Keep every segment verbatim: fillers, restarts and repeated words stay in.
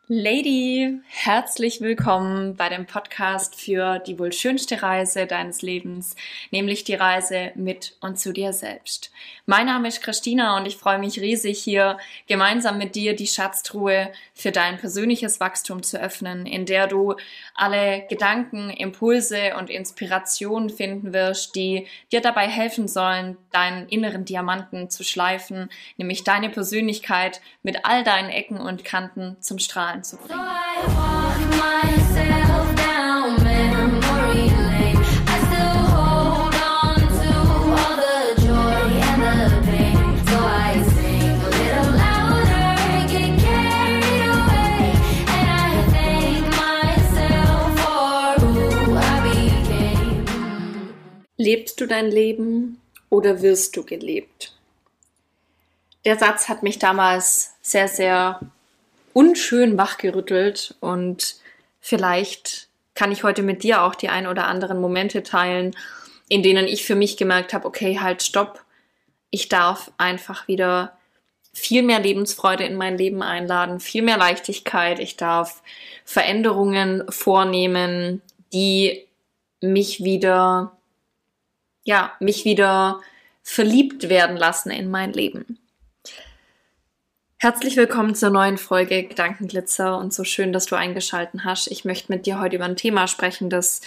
Lady, herzlich willkommen bei dem Podcast für die wohl schönste Reise deines Lebens, nämlich die Reise mit und zu dir selbst. Mein Name ist Christina und ich freue mich riesig, hier gemeinsam mit dir die Schatztruhe für dein persönliches Wachstum zu öffnen, in der du alle Gedanken, Impulse und Inspirationen finden wirst, die dir dabei helfen sollen, deinen inneren Diamanten zu schleifen, nämlich deine Persönlichkeit mit all deinen Ecken und Kanten zum Strahlen zu bringen. Lebst du dein Leben oder wirst du gelebt? Der Satz hat mich damals sehr, sehr unschön wachgerüttelt und vielleicht kann ich heute mit dir auch die ein oder anderen Momente teilen, in denen ich für mich gemerkt habe, okay, halt, stopp, ich darf einfach wieder viel mehr Lebensfreude in mein Leben einladen, viel mehr Leichtigkeit, ich darf Veränderungen vornehmen, die mich wieder, ja, mich wieder verliebt werden lassen in mein Leben. Herzlich willkommen zur neuen Folge Gedankenglitzer und so schön, dass du eingeschaltet hast. Ich möchte mit dir heute über ein Thema sprechen, das,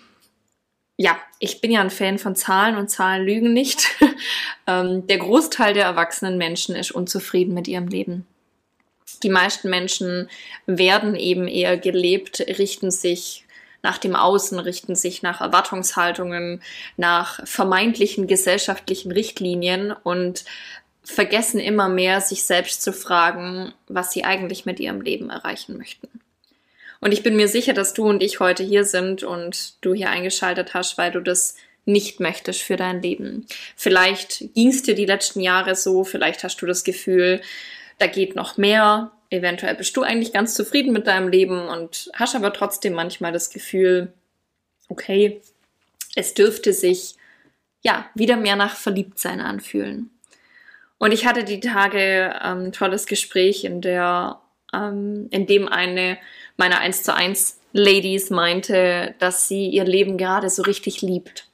ja, ich bin ja ein Fan von Zahlen und Zahlen lügen nicht. ähm, der Großteil der erwachsenen Menschen ist unzufrieden mit ihrem Leben. Die meisten Menschen werden eben eher gelebt, richten sich nach dem Außen, richten sich nach Erwartungshaltungen, nach vermeintlichen gesellschaftlichen Richtlinien und vergessen immer mehr, sich selbst zu fragen, was sie eigentlich mit ihrem Leben erreichen möchten. Und ich bin mir sicher, dass du und ich heute hier sind und du hier eingeschaltet hast, weil du das nicht möchtest für dein Leben. Vielleicht ging es dir die letzten Jahre so, vielleicht hast du das Gefühl, da geht noch mehr. Eventuell bist du eigentlich ganz zufrieden mit deinem Leben und hast aber trotzdem manchmal das Gefühl, okay, es dürfte sich ja wieder mehr nach Verliebtsein anfühlen. Und ich hatte die Tage ähm, ein tolles Gespräch, in der, ähm, in dem eine meiner eins zu eins Ladies meinte, dass sie ihr Leben gerade so richtig liebt.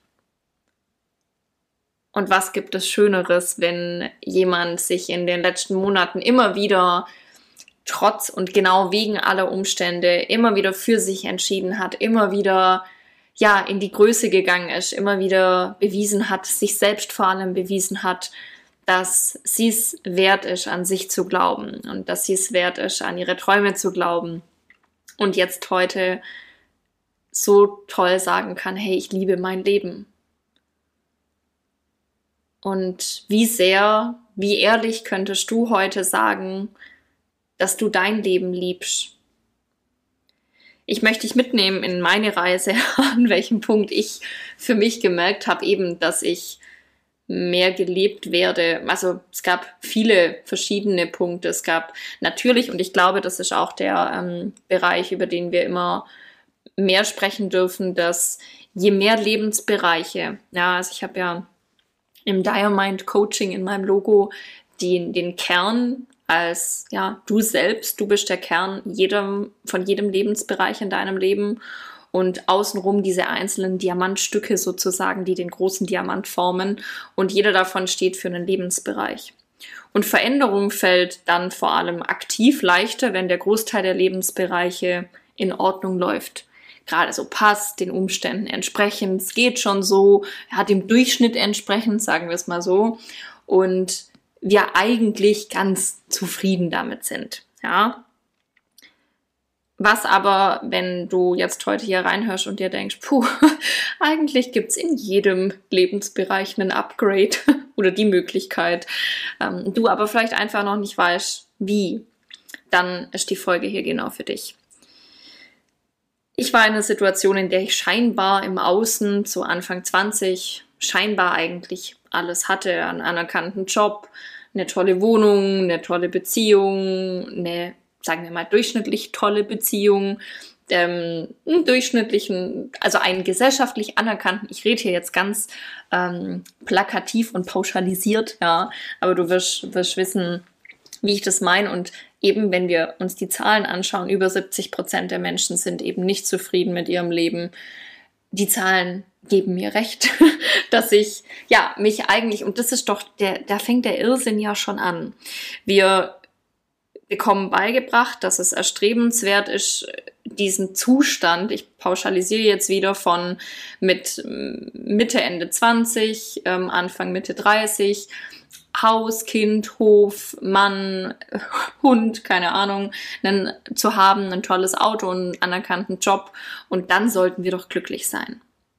Und was gibt es Schöneres, wenn jemand sich in den letzten Monaten immer wieder trotz und genau wegen aller Umstände immer wieder für sich entschieden hat, immer wieder ja in die Größe gegangen ist, immer wieder bewiesen hat, sich selbst vor allem bewiesen hat, dass sie es wert ist, an sich zu glauben und dass sie es wert ist, an ihre Träume zu glauben und jetzt heute so toll sagen kann, hey, ich liebe mein Leben. Und wie sehr, wie ehrlich könntest du heute sagen, dass du dein Leben liebst? Ich möchte dich mitnehmen in meine Reise, an welchem Punkt ich für mich gemerkt habe, eben, dass ich mehr gelebt werde. Also es gab viele verschiedene Punkte. Es gab natürlich, und ich glaube, das ist auch der ähm, Bereich, über den wir immer mehr sprechen dürfen, dass je mehr Lebensbereiche, ja, also ich habe ja im Diamond Coaching in meinem Logo den, den Kern als, ja, du selbst, du bist der Kern jedem, von jedem Lebensbereich in deinem Leben und außenrum diese einzelnen Diamantstücke sozusagen, die den großen Diamant formen und jeder davon steht für einen Lebensbereich. Und Veränderung fällt dann vor allem aktiv leichter, wenn der Großteil der Lebensbereiche in Ordnung läuft. Gerade so passt, den Umständen entsprechend, es geht schon so, ja, dem Durchschnitt entsprechend, sagen wir es mal so, und wir eigentlich ganz zufrieden damit sind, ja. Was aber, wenn du jetzt heute hier reinhörst und dir denkst, puh, eigentlich gibt's in jedem Lebensbereich einen Upgrade oder die Möglichkeit, ähm, du aber vielleicht einfach noch nicht weißt, wie, dann ist die Folge hier genau für dich. Ich war in einer Situation, in der ich scheinbar im Außen, so Anfang zwanzig, scheinbar eigentlich alles hatte, einen anerkannten Job, eine tolle Wohnung, eine tolle Beziehung, eine, sagen wir mal, durchschnittlich tolle Beziehung, ähm, einen durchschnittlichen, also einen gesellschaftlich anerkannten, ich rede hier jetzt ganz ähm, plakativ und pauschalisiert, ja, aber du wirst, wirst wissen, wie ich das meine, und eben, wenn wir uns die Zahlen anschauen, über siebzig Prozent der Menschen sind eben nicht zufrieden mit ihrem Leben. Die Zahlen geben mir recht, dass ich, ja, mich eigentlich, und das ist doch, der, da fängt der Irrsinn ja schon an. Wir bekommen beigebracht, dass es erstrebenswert ist, diesen Zustand, ich pauschalisiere jetzt wieder von mit Mitte, Ende zwanzig, ähm, Anfang, Mitte dreißig, Haus, Kind, Hof, Mann, Hund, keine Ahnung, einen, zu haben, ein tolles Auto, einen anerkannten Job, und dann sollten wir doch glücklich sein.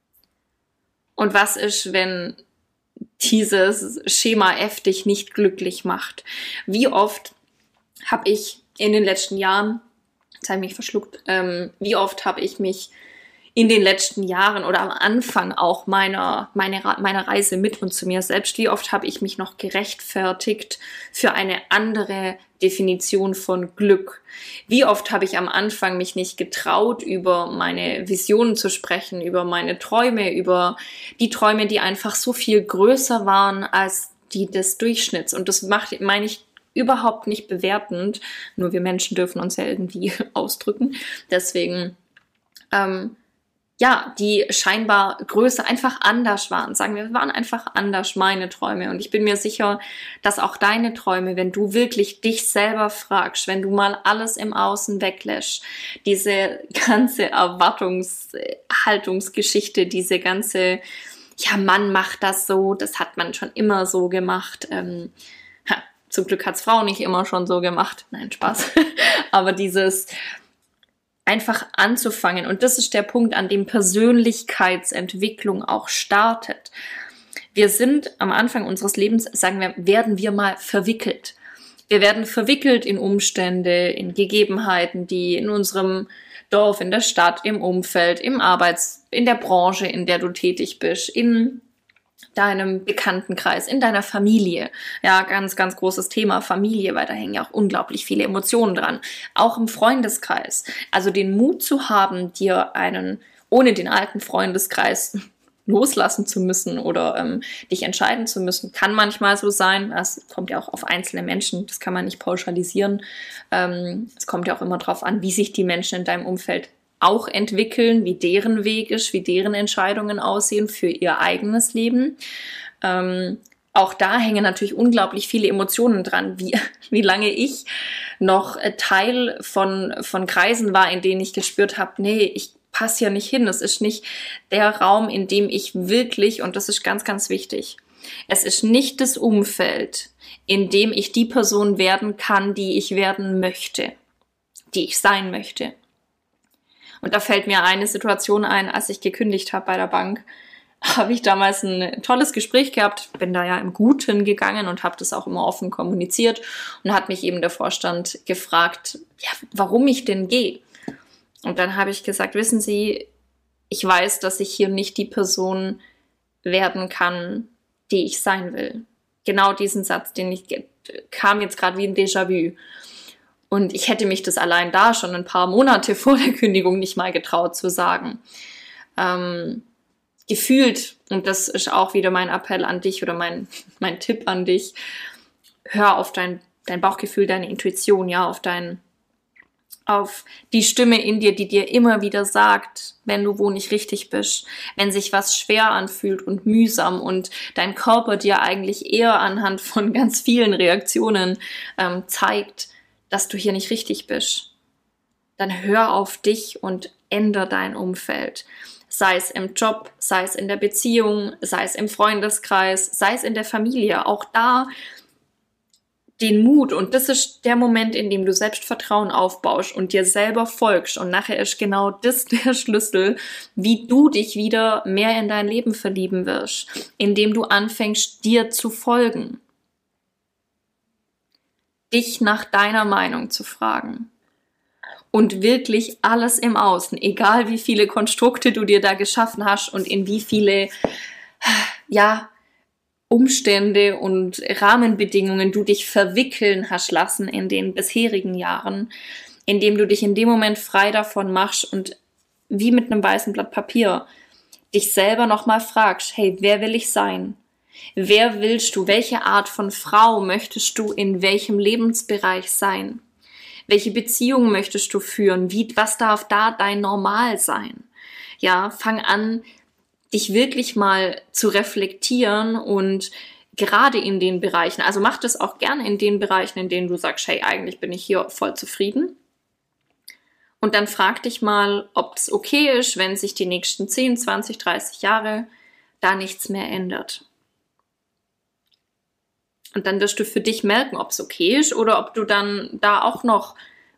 Und was ist, wenn dieses Schema F dich nicht glücklich macht? Wie oft habe ich in den letzten Jahren, jetzt habe ich mich verschluckt, ähm, wie oft habe ich mich in den letzten Jahren oder am Anfang auch meiner, meine, meiner Reise mit und zu mir selbst, wie oft habe ich mich noch gerechtfertigt für eine andere Definition von Glück? Wie oft habe ich am Anfang mich nicht getraut, über meine Visionen zu sprechen, über meine Träume, über die Träume, die einfach so viel größer waren als die des Durchschnitts. Und das macht, meine ich, überhaupt nicht bewertend, nur wir Menschen dürfen uns ja irgendwie ausdrücken. Deswegen, ähm, ja, die scheinbar größer einfach anders waren. Sagen wir, waren einfach anders meine Träume. Und ich bin mir sicher, dass auch deine Träume, wenn du wirklich dich selber fragst, wenn du mal alles im Außen weglässt, diese ganze Erwartungshaltungsgeschichte, diese ganze, ja, Mann macht das so, das hat man schon immer so gemacht, ähm, ha, zum Glück hat's Frau nicht immer schon so gemacht. Nein, Spaß. Aber dieses einfach anzufangen. Und das ist der Punkt, an dem Persönlichkeitsentwicklung auch startet. Wir sind am Anfang unseres Lebens, sagen wir, werden wir mal verwickelt. Wir werden verwickelt in Umstände, in Gegebenheiten, die in unserem Dorf, in der Stadt, im Umfeld, im Arbeits-, in der Branche, in der du tätig bist, in deinem Bekanntenkreis, in deiner Familie. Ja, ganz, ganz großes Thema Familie, weil da hängen ja auch unglaublich viele Emotionen dran. Auch im Freundeskreis. Also den Mut zu haben, dir einen, ohne den alten Freundeskreis loslassen zu müssen oder ähm, dich entscheiden zu müssen, kann manchmal so sein. Das kommt ja auch auf einzelne Menschen, das kann man nicht pauschalisieren. Ähm, es kommt ja auch immer darauf an, wie sich die Menschen in deinem Umfeld auch entwickeln, wie deren Weg ist, wie deren Entscheidungen aussehen für ihr eigenes Leben. Ähm, auch da hängen natürlich unglaublich viele Emotionen dran, wie, wie lange ich noch Teil von, von Kreisen war, in denen ich gespürt habe, nee, ich passe hier nicht hin. Es ist nicht der Raum, in dem ich wirklich, und das ist ganz, ganz wichtig, es ist nicht das Umfeld, in dem ich die Person werden kann, die ich werden möchte, die ich sein möchte. Und da fällt mir eine Situation ein, als ich gekündigt habe bei der Bank, habe ich damals ein tolles Gespräch gehabt, bin da ja im Guten gegangen und habe das auch immer offen kommuniziert, und hat mich eben der Vorstand gefragt, ja, warum ich denn gehe. Und dann habe ich gesagt, wissen Sie, ich weiß, dass ich hier nicht die Person werden kann, die ich sein will. Genau diesen Satz, den ich kam jetzt gerade wie ein Déjà-vu. Und ich hätte mich das allein da schon ein paar Monate vor der Kündigung nicht mal getraut zu sagen. Ähm, gefühlt, und das ist auch wieder mein Appell an dich oder mein, mein Tipp an dich, hör auf dein, dein Bauchgefühl, deine Intuition, ja, auf dein, auf die Stimme in dir, die dir immer wieder sagt, wenn du wo nicht richtig bist, wenn sich was schwer anfühlt und mühsam und dein Körper dir eigentlich eher anhand von ganz vielen Reaktionen ähm, zeigt, dass du hier nicht richtig bist, dann hör auf dich und ändere dein Umfeld. Sei es im Job, sei es in der Beziehung, sei es im Freundeskreis, sei es in der Familie. Auch da den Mut, und das ist der Moment, in dem du Selbstvertrauen aufbaust und dir selber folgst, und nachher ist genau das der Schlüssel, wie du dich wieder mehr in dein Leben verlieben wirst, indem du anfängst, dir zu folgen. Dich nach deiner Meinung zu fragen und wirklich alles im Außen, egal wie viele Konstrukte du dir da geschaffen hast und in wie viele, ja, Umstände und Rahmenbedingungen du dich verwickeln hast lassen in den bisherigen Jahren, indem du dich in dem Moment frei davon machst und wie mit einem weißen Blatt Papier dich selber nochmal fragst, hey, wer will ich sein? Wer willst du? Welche Art von Frau möchtest du in welchem Lebensbereich sein? Welche Beziehungen möchtest du führen? Wie, was darf da dein Normal sein? Ja, fang an, dich wirklich mal zu reflektieren und gerade in den Bereichen, also mach das auch gerne in den Bereichen, in denen du sagst, hey, eigentlich bin ich hier voll zufrieden. Und dann frag dich mal, ob es okay ist, wenn sich die nächsten zehn, zwanzig, dreißig Jahre da nichts mehr ändert. Und dann wirst du für dich merken, ob es okay ist oder ob du dann da auch noch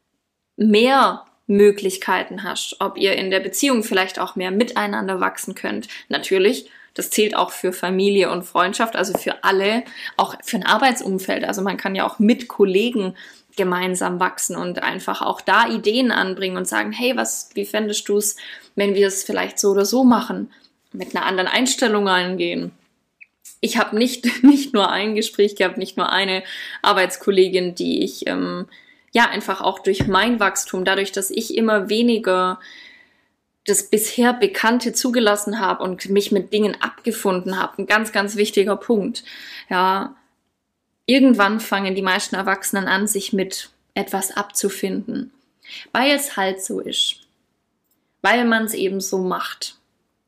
mehr Möglichkeiten hast, ob ihr in der Beziehung vielleicht auch mehr miteinander wachsen könnt. Natürlich, das zählt auch für Familie und Freundschaft, also für alle, auch für ein Arbeitsumfeld. Also man kann ja auch mit Kollegen gemeinsam wachsen und einfach auch da Ideen anbringen und sagen, hey, was, wie fändest du es, wenn wir es vielleicht so oder so machen, mit einer anderen Einstellung reingehen. Ich habe nicht, nicht nur ein Gespräch gehabt, nicht nur eine Arbeitskollegin, die ich ähm, ja einfach auch durch mein Wachstum, dadurch, dass ich immer weniger das bisher Bekannte zugelassen habe und mich mit Dingen abgefunden habe, ein ganz, ganz wichtiger Punkt. Ja, irgendwann fangen die meisten Erwachsenen an, sich mit etwas abzufinden, weil es halt so ist, weil man es eben so macht.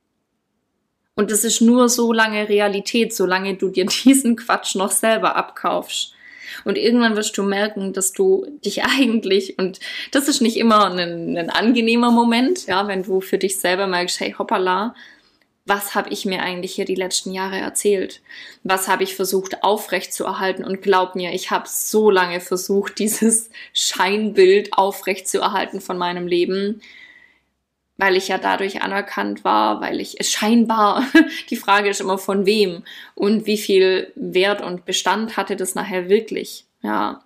Und es ist nur so lange Realität, solange du dir diesen Quatsch noch selber abkaufst. Und irgendwann wirst du merken, dass du dich eigentlich, und das ist nicht immer ein, ein angenehmer Moment, ja, wenn du für dich selber merkst, hey, hoppala, was habe ich mir eigentlich hier die letzten Jahre erzählt? Was habe ich versucht aufrechtzuerhalten? Und glaub mir, ich habe so lange versucht, dieses Scheinbild aufrechtzuerhalten von meinem Leben, weil ich ja dadurch anerkannt war, weil ich es scheinbar, die Frage ist immer von wem und wie viel Wert und Bestand hatte das nachher wirklich, ja.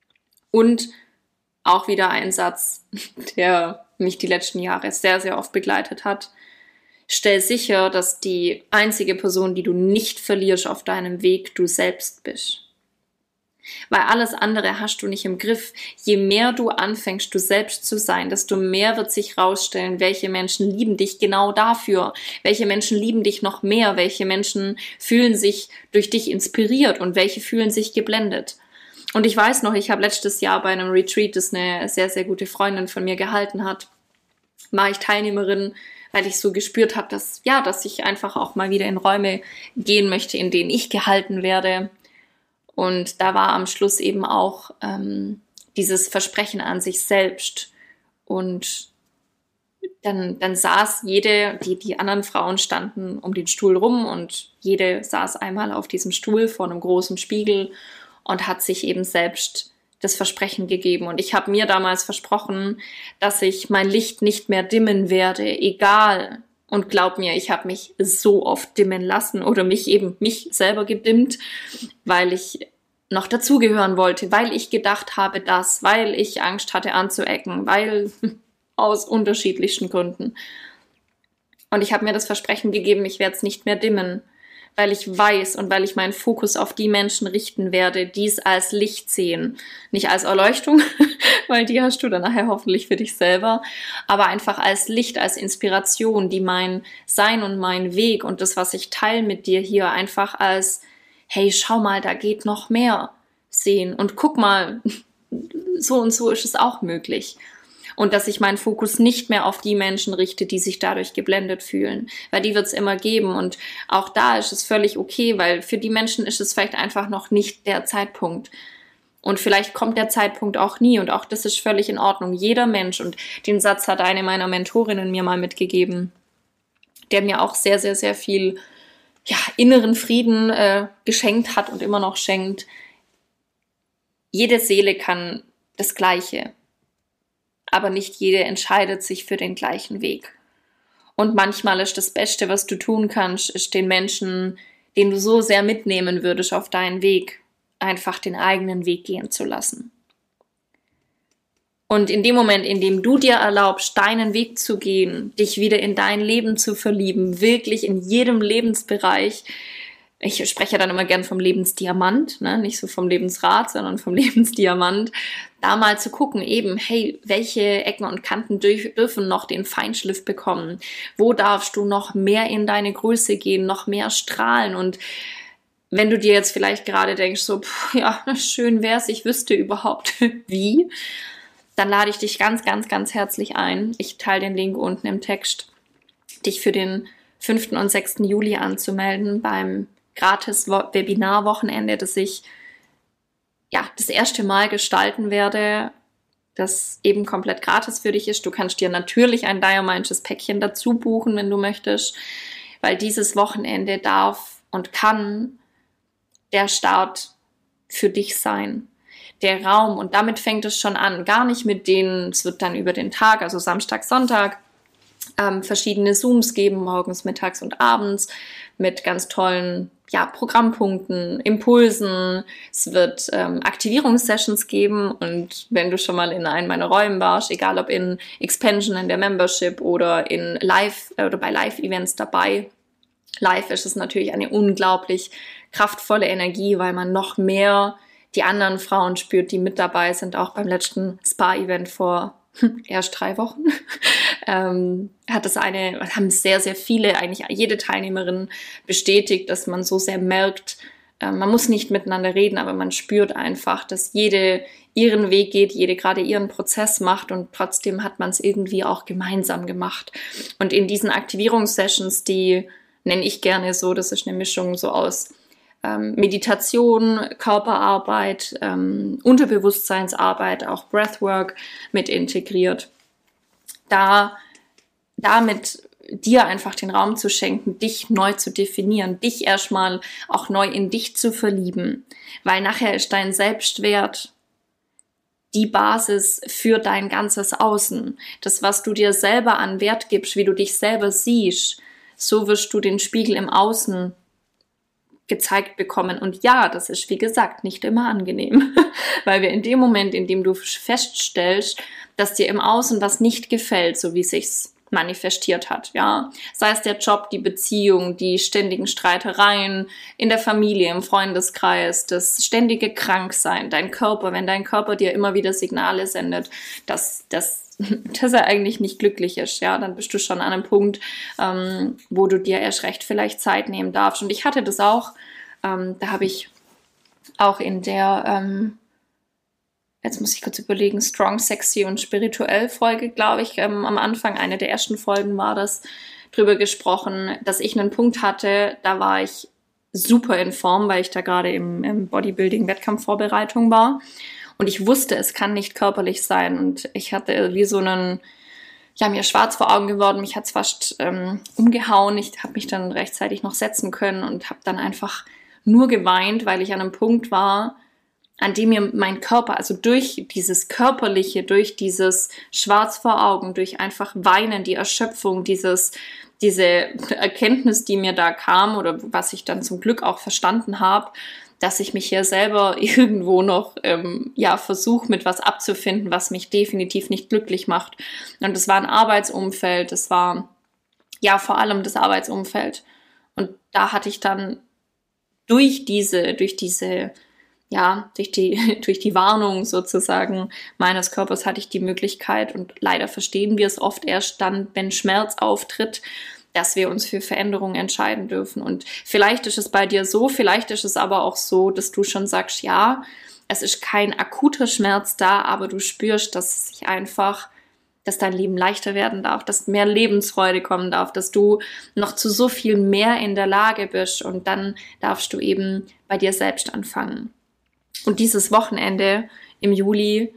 Und auch wieder ein Satz, der mich die letzten Jahre sehr, sehr oft begleitet hat. Stell sicher, dass die einzige Person, die du nicht verlierst auf deinem Weg, du selbst bist. Weil alles andere hast du nicht im Griff. Je mehr du anfängst, du selbst zu sein, desto mehr wird sich rausstellen, welche Menschen lieben dich genau dafür. Welche Menschen lieben dich noch mehr. Welche Menschen fühlen sich durch dich inspiriert und welche fühlen sich geblendet. Und ich weiß noch, ich habe letztes Jahr bei einem Retreat, das eine sehr, sehr gute Freundin von mir gehalten hat, war ich Teilnehmerin, weil ich so gespürt habe, dass, ja, dass ich einfach auch mal wieder in Räume gehen möchte, in denen ich gehalten werde. Und da war am Schluss eben auch ähm, dieses Versprechen an sich selbst. Und dann, dann saß jede, die, die anderen Frauen standen um den Stuhl rum und jede saß einmal auf diesem Stuhl vor einem großen Spiegel und hat sich eben selbst das Versprechen gegeben. Und ich habe mir damals versprochen, dass ich mein Licht nicht mehr dimmen werde, egal. Und glaub mir, ich habe mich so oft dimmen lassen oder mich eben mich selber gedimmt, weil ich noch dazugehören wollte, weil ich gedacht habe, dass, weil ich Angst hatte anzuecken, weil aus unterschiedlichsten Gründen. Und ich habe mir das Versprechen gegeben, ich werde es nicht mehr dimmen, weil ich weiß und weil ich meinen Fokus auf die Menschen richten werde, die es als Licht sehen. Nicht als Erleuchtung, weil die hast du dann nachher hoffentlich für dich selber, aber einfach als Licht, als Inspiration, die mein Sein und mein Weg und das, was ich teile mit dir hier, einfach als, hey, schau mal, da geht noch mehr sehen und guck mal, so und so ist es auch möglich. Und dass ich meinen Fokus nicht mehr auf die Menschen richte, die sich dadurch geblendet fühlen. Weil die wird es immer geben. Und auch da ist es völlig okay, weil für die Menschen ist es vielleicht einfach noch nicht der Zeitpunkt. Und vielleicht kommt der Zeitpunkt auch nie. Und auch das ist völlig in Ordnung. Jeder Mensch, und den Satz hat eine meiner Mentorinnen mir mal mitgegeben, der mir auch sehr, sehr, sehr viel ja, inneren Frieden äh, geschenkt hat und immer noch schenkt. Jede Seele kann das Gleiche. Aber nicht jede entscheidet sich für den gleichen Weg. Und manchmal ist das Beste, was du tun kannst, ist den Menschen, den du so sehr mitnehmen würdest auf deinen Weg, einfach den eigenen Weg gehen zu lassen. Und in dem Moment, in dem du dir erlaubst, deinen Weg zu gehen, dich wieder in dein Leben zu verlieben, wirklich in jedem Lebensbereich, ich spreche dann immer gern vom Lebensdiamant, ne? Nicht so vom Lebensrad, sondern vom Lebensdiamant, da mal zu gucken, eben, hey, welche Ecken und Kanten dürfen noch den Feinschliff bekommen? Wo darfst du noch mehr in deine Größe gehen, noch mehr strahlen? Und wenn du dir jetzt vielleicht gerade denkst, so, pff, ja, schön wär's, ich wüsste überhaupt wie, dann lade ich dich ganz, ganz, ganz herzlich ein. Ich teile den Link unten im Text, dich für den fünften und sechsten Juli anzumelden beim Gratis-Webinar-Wochenende, das ich ja das erste Mal gestalten werde, das eben komplett gratis für dich ist. Du kannst dir natürlich ein Diamantes Päckchen dazu buchen, wenn du möchtest, weil dieses Wochenende darf und kann der Start für dich sein. Der Raum, und damit fängt es schon an, gar nicht mit denen, es wird dann über den Tag, also Samstag, Sonntag, ähm, verschiedene Zooms geben, morgens, mittags und abends, mit ganz tollen ja, Programmpunkten, Impulsen. Es wird ähm, Aktivierungssessions geben, und wenn du schon mal in einem meiner Räume warst, egal ob in Expansion, in der Membership oder in Live äh, oder bei Live-Events dabei, live ist es natürlich eine unglaublich kraftvolle Energie, weil man noch mehr die anderen Frauen spürt, die mit dabei sind, auch beim letzten Spa-Event vor erst drei Wochen. ähm, hat das eine, haben sehr, sehr viele, eigentlich jede Teilnehmerin bestätigt, dass man so sehr merkt, äh, man muss nicht miteinander reden, aber man spürt einfach, dass jede ihren Weg geht, jede gerade ihren Prozess macht, und trotzdem hat man es irgendwie auch gemeinsam gemacht. Und in diesen Aktivierungssessions, die nenne ich gerne so, das ist eine Mischung so aus Ähm, Meditation, Körperarbeit, ähm, Unterbewusstseinsarbeit, auch Breathwork mit integriert. Da, damit dir einfach den Raum zu schenken, dich neu zu definieren, dich erstmal auch neu in dich zu verlieben, weil nachher ist dein Selbstwert die Basis für dein ganzes Außen. Das, was du dir selber an Wert gibst, wie du dich selber siehst, so wirst du den Spiegel im Außen gezeigt bekommen. Und ja, das ist, wie gesagt, nicht immer angenehm, weil wir in dem Moment, in dem du feststellst, dass dir im Außen was nicht gefällt, so wie es sich manifestiert hat, ja, sei es der Job, die Beziehung, die ständigen Streitereien in der Familie, im Freundeskreis, das ständige Kranksein, dein Körper, wenn dein Körper dir immer wieder Signale sendet, dass, dass, dass er eigentlich nicht glücklich ist, ja, dann bist du schon an einem Punkt, ähm, wo du dir erst recht vielleicht Zeit nehmen darfst. Und ich hatte das auch, ähm, da habe ich auch in der ähm, jetzt muss ich kurz überlegen, Strong, Sexy und Spirituell Folge, glaube ich, ähm, am Anfang, eine der ersten Folgen war das, drüber gesprochen, dass ich einen Punkt hatte, da war ich super in Form, weil ich da gerade im, im Bodybuilding-Wettkampfvorbereitung war, und ich wusste, es kann nicht körperlich sein, und ich hatte wie so einen, ja, mir schwarz vor Augen geworden, mich hat's fast ähm, umgehauen, ich habe mich dann rechtzeitig noch setzen können und habe dann einfach nur geweint, weil ich an einem Punkt war, an dem mir mein Körper, also durch dieses Körperliche, durch dieses Schwarz vor Augen, durch einfach Weinen, die Erschöpfung, dieses, diese Erkenntnis, die mir da kam, oder was ich dann zum Glück auch verstanden habe, dass ich mich hier selber irgendwo noch ähm, ja versuche, mit was abzufinden, was mich definitiv nicht glücklich macht. Und das war ein Arbeitsumfeld, das war ja vor allem das Arbeitsumfeld. Und da hatte ich dann durch diese, durch diese ja, durch die, durch die Warnung sozusagen meines Körpers hatte ich die Möglichkeit, und leider verstehen wir es oft erst dann, wenn Schmerz auftritt, dass wir uns für Veränderungen entscheiden dürfen. Und vielleicht ist es bei dir so, vielleicht ist es aber auch so, dass du schon sagst, ja, es ist kein akuter Schmerz da, aber du spürst, dass sich einfach, dass dein Leben leichter werden darf, dass mehr Lebensfreude kommen darf, dass du noch zu so viel mehr in der Lage bist, und dann darfst du eben bei dir selbst anfangen. Und dieses Wochenende im Juli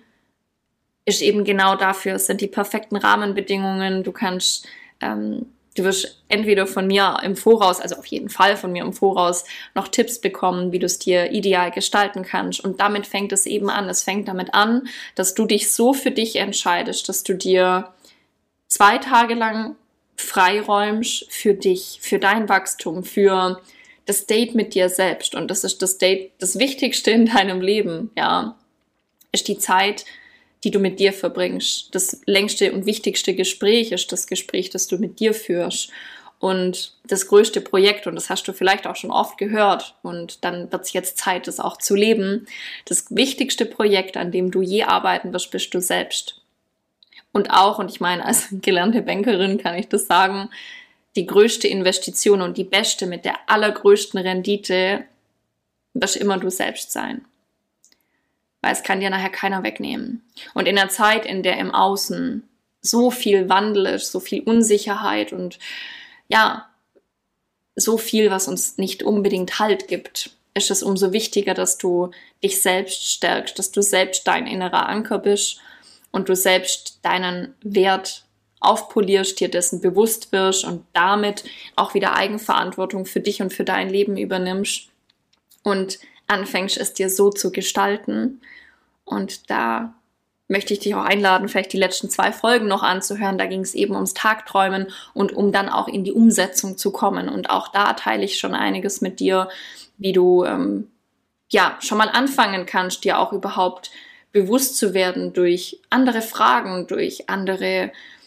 ist eben genau dafür. Es sind die perfekten Rahmenbedingungen. Du kannst, ähm, du wirst entweder von mir im Voraus, also auf jeden Fall von mir im Voraus, noch Tipps bekommen, wie du es dir ideal gestalten kannst. Und damit fängt es eben an. Es fängt damit an, dass du dich so für dich entscheidest, dass du dir zwei Tage lang freiräumst für dich, für dein Wachstum, für das Date mit dir selbst. Und das ist das Date, das Wichtigste in deinem Leben, ja, ist die Zeit, die du mit dir verbringst. Das längste und wichtigste Gespräch ist das Gespräch, das du mit dir führst. Und das größte Projekt, und das hast du vielleicht auch schon oft gehört, und dann wird es jetzt Zeit, das auch zu leben. Das wichtigste Projekt, an dem du je arbeiten wirst, bist du selbst. Und auch, und ich meine, als gelernte Bankerin kann ich das sagen, die größte Investition und die beste mit der allergrößten Rendite wirst immer du selbst sein. weil es kann dir nachher keiner wegnehmen. Und in der Zeit, in der im Außen so viel Wandel ist, so viel Unsicherheit und ja, so viel, was uns nicht unbedingt Halt gibt, ist es umso wichtiger, dass du dich selbst stärkst, dass du selbst dein innerer Anker bist und du selbst deinen Wert aufpolierst, dir dessen bewusst wirst und damit auch wieder Eigenverantwortung für dich und für dein Leben übernimmst und anfängst, es dir so zu gestalten. Und da möchte ich dich auch einladen, vielleicht die letzten zwei Folgen noch anzuhören. Da ging es eben ums Tagträumen und um dann auch in die Umsetzung zu kommen. Und auch da teile ich schon einiges mit dir, wie du ähm, ja schon mal anfangen kannst, dir auch überhaupt bewusst zu werden durch andere Fragen, durch andere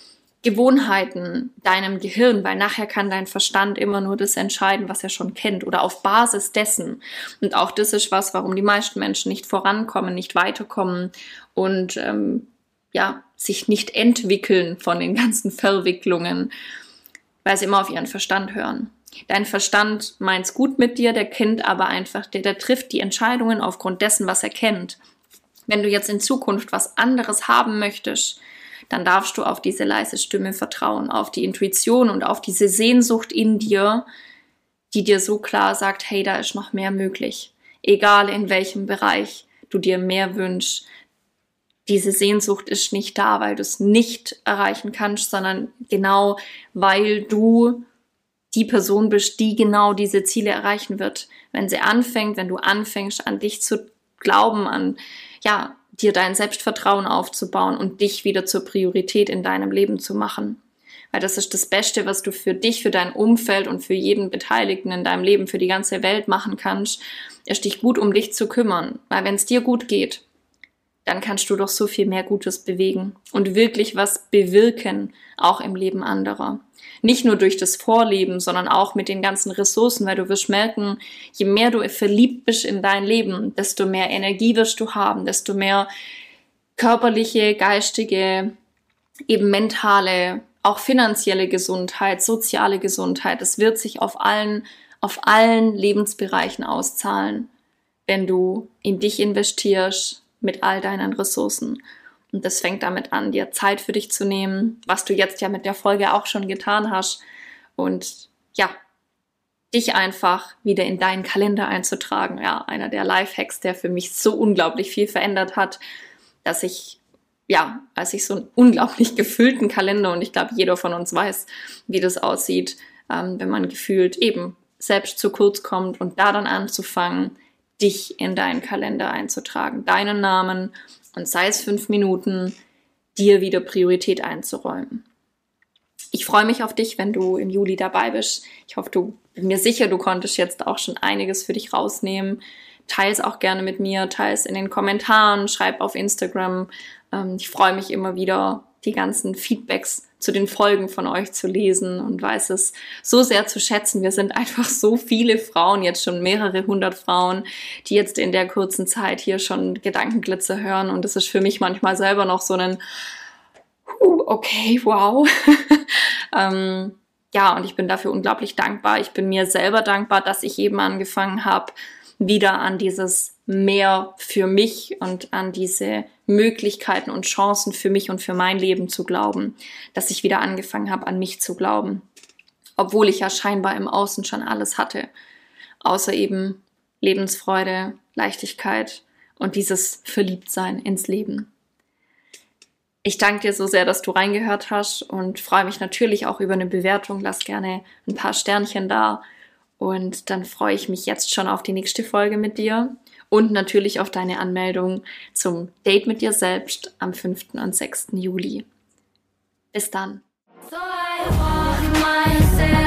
Gewohnheiten deinem Gehirn, weil nachher kann dein Verstand immer nur das entscheiden, was er schon kennt oder auf Basis dessen. Und auch das ist was, warum die meisten Menschen nicht vorankommen, nicht weiterkommen und ähm, ja, sich nicht entwickeln von den ganzen Verwicklungen, weil sie immer auf ihren Verstand hören. Dein Verstand meint's gut mit dir, der kennt aber einfach, der, der trifft die Entscheidungen aufgrund dessen, was er kennt. Wenn du jetzt in Zukunft was anderes haben möchtest, dann darfst du auf diese leise Stimme vertrauen, auf die Intuition und auf diese Sehnsucht in dir, die dir so klar sagt, hey, da ist noch mehr möglich. Egal in welchem Bereich du dir mehr wünschst. Diese Sehnsucht ist nicht da, weil du es nicht erreichen kannst, sondern genau, weil du die Person bist, die genau diese Ziele erreichen wird. Wenn sie anfängt, wenn du anfängst, an dich zu glauben, an, ja, dir dein Selbstvertrauen aufzubauen und dich wieder zur Priorität in deinem Leben zu machen. Weil das ist das Beste, was du für dich, für dein Umfeld und für jeden Beteiligten in deinem Leben, für die ganze Welt machen kannst, ist dich gut um dich zu kümmern. Weil wenn es dir gut geht, dann kannst du doch so viel mehr Gutes bewegen und wirklich was bewirken, auch im Leben anderer. Nicht nur durch das Vorleben, sondern auch mit den ganzen Ressourcen, weil du wirst merken, je mehr du verliebt bist in dein Leben, desto mehr Energie wirst du haben, desto mehr körperliche, geistige, eben mentale, auch finanzielle Gesundheit, soziale Gesundheit. Es wird sich auf allen, auf allen Lebensbereichen auszahlen, wenn du in dich investierst mit all deinen Ressourcen. Und das fängt damit an, dir Zeit für dich zu nehmen, was du jetzt ja mit der Folge auch schon getan hast. Und ja, dich einfach wieder in deinen Kalender einzutragen. Ja, einer der Lifehacks, der für mich so unglaublich viel verändert hat, dass ich, ja, als ich so einen unglaublich gefüllten Kalender, und ich glaube, jeder von uns weiß, wie das aussieht, ähm, wenn man gefühlt eben selbst zu kurz kommt und da dann anzufangen, dich in deinen Kalender einzutragen, deinen Namen und sei es fünf Minuten, dir wieder Priorität einzuräumen. Ich freue mich auf dich, wenn du im Juli dabei bist. Ich hoffe, du bin mir sicher, du konntest jetzt auch schon einiges für dich rausnehmen. Teils auch gerne mit mir, teils in den Kommentaren, schreib auf Instagram. Ich freue mich immer wieder, die ganzen Feedbacks zu den Folgen von euch zu lesen und weiß es so sehr zu schätzen. Wir sind einfach so viele Frauen, jetzt schon mehrere hundert Frauen, die jetzt in der kurzen Zeit hier schon Gedankenglitzer hören und das ist für mich manchmal selber noch so ein okay, wow. ähm, ja, und ich bin dafür unglaublich dankbar. Ich bin mir selber dankbar, dass ich eben angefangen habe, wieder an dieses Mehr für mich und an diese Möglichkeiten und Chancen für mich und für mein Leben zu glauben, dass ich wieder angefangen habe, an mich zu glauben, obwohl ich ja scheinbar im Außen schon alles hatte, außer eben Lebensfreude, Leichtigkeit und dieses Verliebtsein ins Leben. Ich danke dir so sehr, dass du reingehört hast und freue mich natürlich auch über eine Bewertung. Lass gerne ein paar Sternchen da und dann freue ich mich jetzt schon auf die nächste Folge mit dir. Und natürlich auf deine Anmeldung zum Date mit dir selbst am fünften und sechsten Juli. Bis dann. So I walk myself.